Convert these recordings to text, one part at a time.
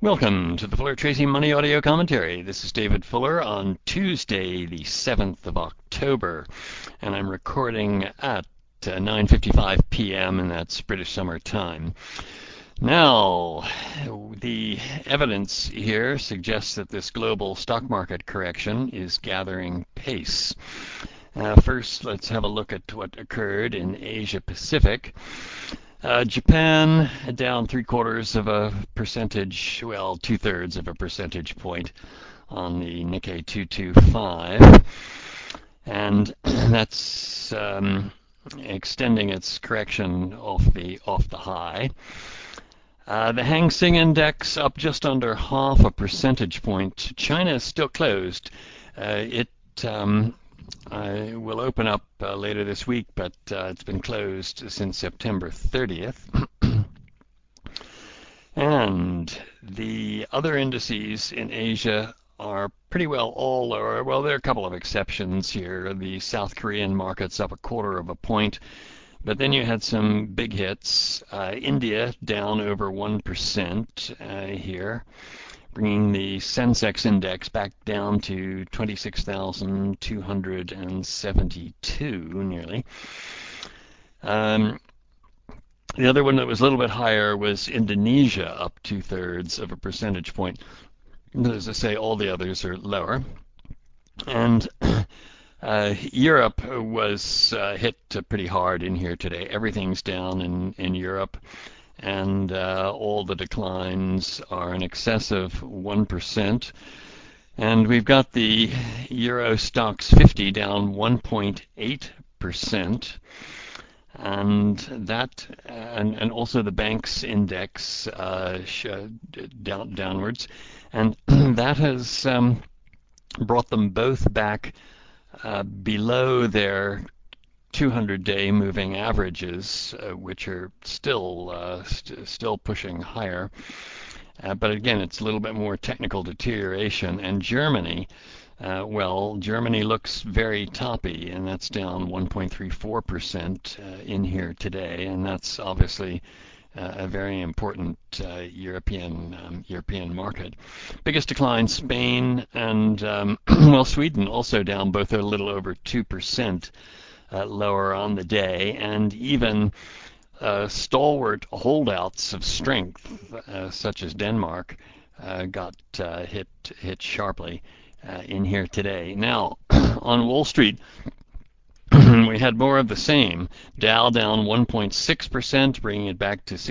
Welcome to the Fuller Tracy Money Audio Commentary. This is David Fuller on Tuesday, the 7th of October, and I'm recording at 9:55 p.m. and that's British Summer Time. Now, the evidence here suggests that this global stock market correction is gathering pace. First, let's have a look at what occurred in Asia Pacific. Japan down 0.75%, well, 2/3 of a percentage point on the Nikkei 225, and that's extending its correction off the high. The Hang Seng Index up just under 0.5 percentage point. China is still closed. It will open up later this week, but it's been closed since September 30th. And the other indices in Asia are pretty well all lower. Well, there are a couple of exceptions here. The South Korean market's up 0.25 point, but then you had some big hits. India down over 1% here, bringing the Sensex index back down to 26,272 nearly. The other one that was a little bit higher was Indonesia, up 2/3 of a percentage point. As I say, all the others are lower. And Europe was hit pretty hard in here today. Everything's down in Europe, and all the declines are in excess of 1%. And we've got the Euro Stoxx 50 down 1.8%. And that, and also the banks index downwards, and that has brought them both back below their 200-day moving averages, which are still pushing higher. But again, it's a little bit more technical deterioration. And Germany, Germany looks very toppy, and that's down 1.34% in here today, and that's obviously a very important European market. Biggest decline, Spain, and Sweden also down, both a little over 2% lower on the day, and even stalwart holdouts of strength, such as Denmark, got hit sharply in here today. Now, on Wall Street, we had more of the same. Dow down 1.6%, bringing it back to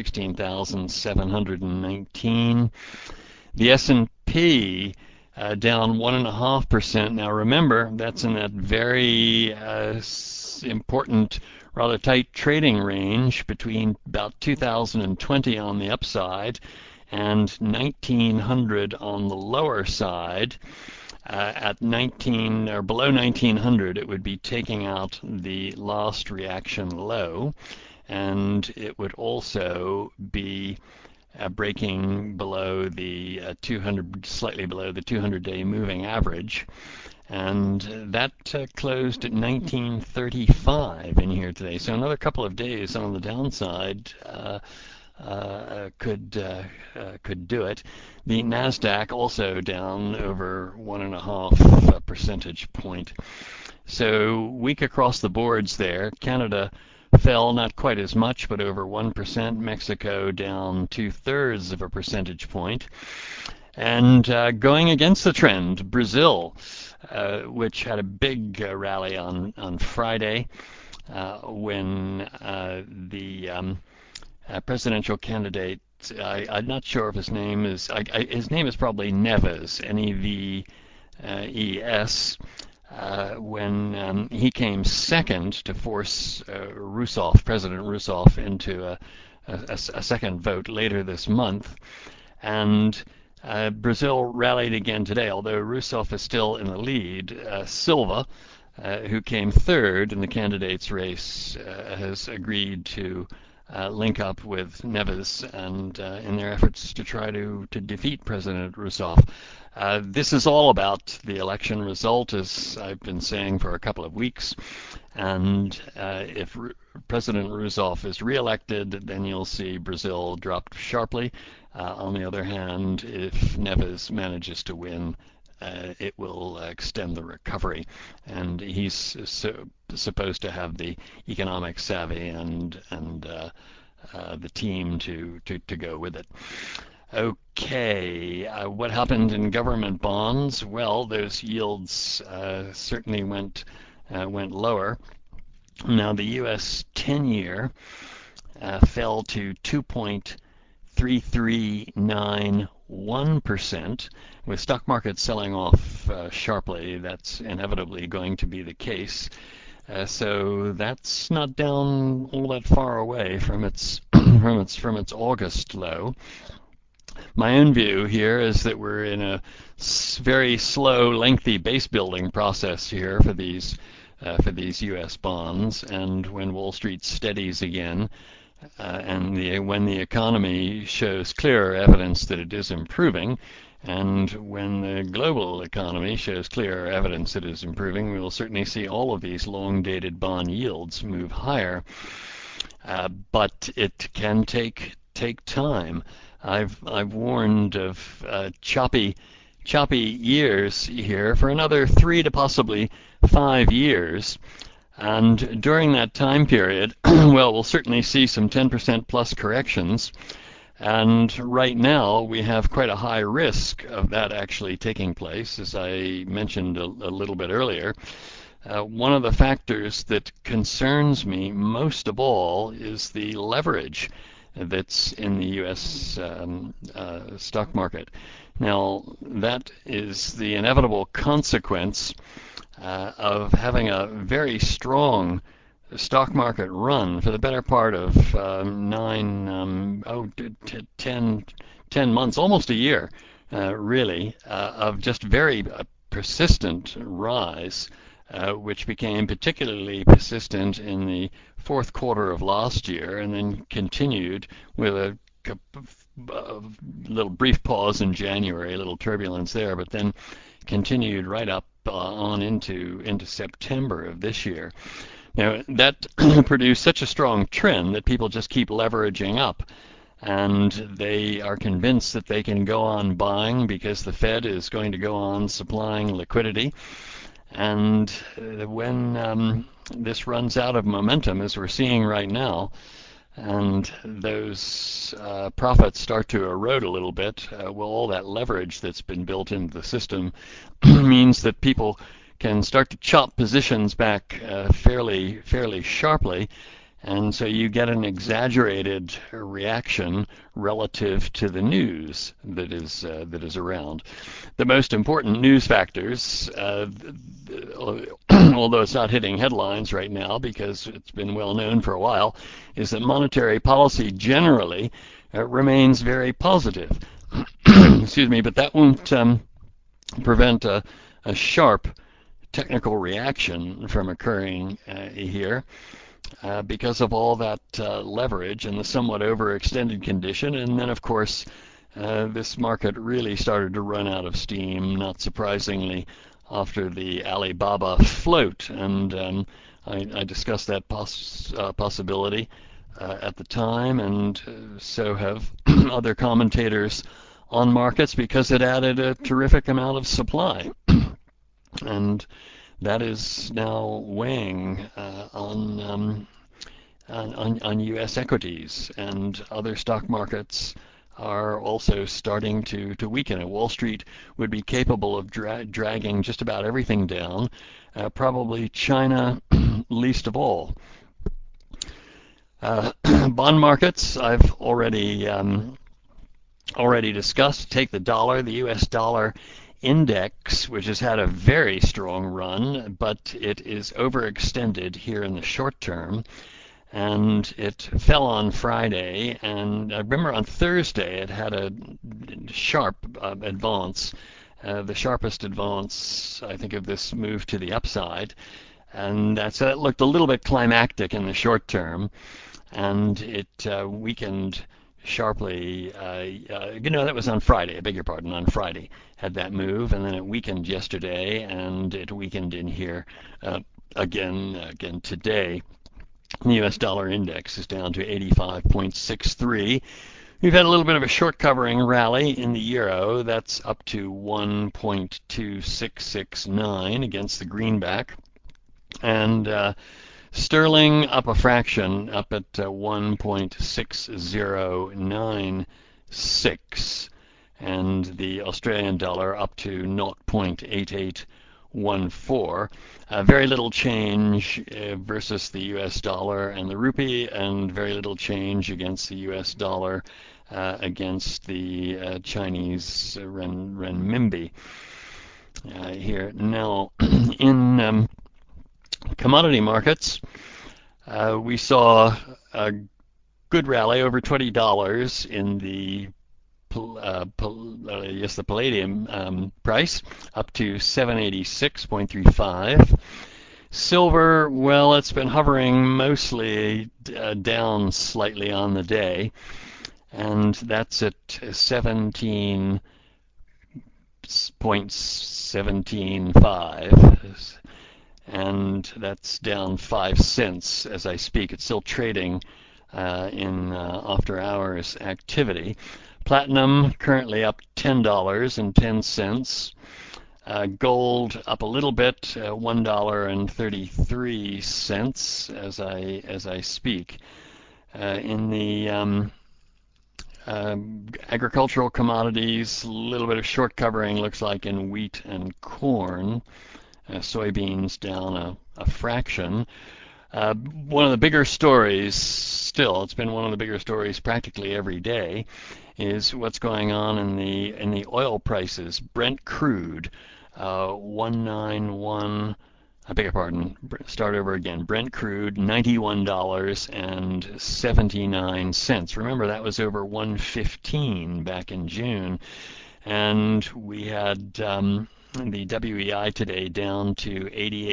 16,719. The S&P down 1.5%. Now remember, that's in that very important, rather tight trading range between about 2020 on the upside and 1900 on the lower side. At 19 or below 1900, it would be taking out the last reaction low, and it would also be breaking below the 200, slightly below the 200-day moving average, and that closed at 1935 in here today. So another couple of days on the downside could do it. The Nasdaq also down over 1.5 percentage point. So weak across the boards there. Canada fell not quite as much, but over 1%. Mexico down 2/3 of a percentage point. And going against the trend, Brazil, which had a big rally on Friday when the presidential candidate, I'm not sure if his name is, his name is probably Neves, Neves, when he came second to force President Rousseff, into a second vote later this month. And Brazil rallied again today, although Rousseff is still in the lead. Silva, who came third in the candidates race, has agreed to link up with Neves and in their efforts to try to defeat President Rousseff. This is all about the election result, as I've been saying for a couple of weeks. And if President Rousseff is reelected, then you'll see Brazil drop sharply. On the other hand, if Neves manages to win, it will extend the recovery. And he's supposed to have the economic savvy and the team to go with it. Okay, what happened in government bonds? Well, those yields certainly went lower. Now the U.S. 10-year fell to 2.3391%. With stock markets selling off sharply, that's inevitably going to be the case. So that's not down all that far away from its from its August low. My own view here is that we're in a very slow, lengthy base building process here for these U.S. bonds, and when Wall Street steadies again, and when the economy shows clearer evidence that it is improving, and when the global economy shows clearer evidence that it is improving, we will certainly see all of these long-dated bond yields move higher. But it can take time. I've warned of choppy years here for another 3 to possibly 5 years. And during that time period, well, we'll certainly see some 10% plus corrections. And right now, we have quite a high risk of that actually taking place, as I mentioned a little bit earlier. One of the factors that concerns me most of all is the leverage that's in the U.S. Stock market. Now, that is the inevitable consequence of having a very strong stock market run for the better part of 10 months, almost a year, really, of just very persistent rise, which became particularly persistent in the fourth quarter of last year and then continued with a little brief pause in January, a little turbulence there, but then continued right up on into September of this year. Now, that produced such a strong trend that people just keep leveraging up, and they are convinced that they can go on buying because the Fed is going to go on supplying liquidity. And when this runs out of momentum, as we're seeing right now, and those profits start to erode a little bit, well, all that leverage that's been built into the system means that people can start to chop positions back fairly sharply, and so you get an exaggerated reaction relative to the news that is around. The most important news factors, although it's not hitting headlines right now because it's been well known for a while, is that monetary policy generally remains very positive. Excuse me, but that won't prevent a sharp technical reaction from occurring here because of all that leverage and the somewhat overextended condition. And then, of course, this market really started to run out of steam, not surprisingly, after the Alibaba float. And I discussed that possibility at the time, and so have other commentators on markets, because it added a terrific amount of supply. And that is now weighing on U.S. equities, and other stock markets are also starting to weaken. And Wall Street would be capable of dragging just about everything down, probably China least of all. Bond markets, I've already discussed. Take the dollar, the U.S. dollar index, which has had a very strong run, but it is overextended here in the short term, and it fell on Friday, and I remember on Thursday it had a sharp advance, the sharpest advance, I think, of this move to the upside, and so that looked a little bit climactic in the short term. and it weakened sharply. That was on Friday. I beg your pardon, on Friday had that move, and then it weakened yesterday, and it weakened in here again today. The U.S. dollar index is down to 85.63. We've had a little bit of a short covering rally in the euro. That's up to 1.2669 against the greenback. And sterling up a fraction, up at 1.6096. And the Australian dollar up to 0.8814. Very little change versus the US dollar and the rupee, and very little change against the US dollar against the Chinese renminbi here. Now, in commodity markets, we saw a good rally over $20 in the the palladium price, up to 786.35. Silver, well, it's been hovering mostly down slightly on the day, and that's at 17.175, and that's down 5 cents as I speak. It's still trading in after hours activity. Platinum currently up $10.10. Gold up a little bit, $1.33 as I speak. In the agricultural commodities, a little bit of short covering looks like in wheat and corn. Soybeans down a fraction. One of the bigger stories, still, it's been one of the bigger stories practically every day, is what's going on in the oil prices. Brent crude, 191. I beg your pardon. Start over again. Brent crude, $91.79. Remember, that was over 115 back in June, and we had the WEI today down to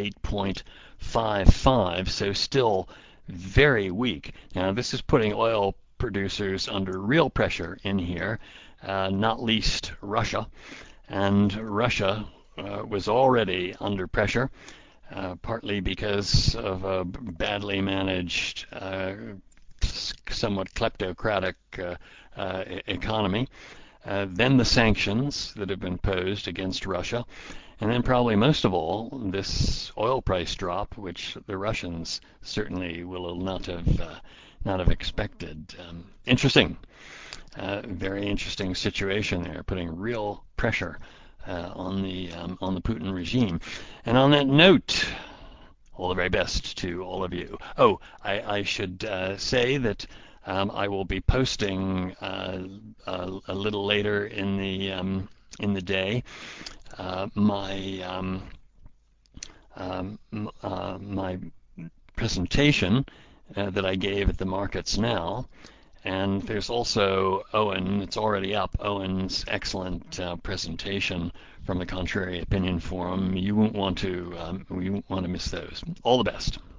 88.55, so still very weak. Now, this is putting oil producers under real pressure in here, not least Russia. And Russia was already under pressure, partly because of a badly managed, somewhat kleptocratic economy. Then the sanctions that have been posed against Russia, and then probably most of all, this oil price drop, which the Russians certainly will not have expected. Interesting, very interesting situation there, putting real pressure on the Putin regime. And on that note, all the very best to all of you. Oh, I should say that I will be posting a little later in the day my presentation that I gave at the Markets Now. And there's also Owen, it's already up, Owen's excellent presentation from the Contrary Opinion Forum. You won't want to miss those. All the best.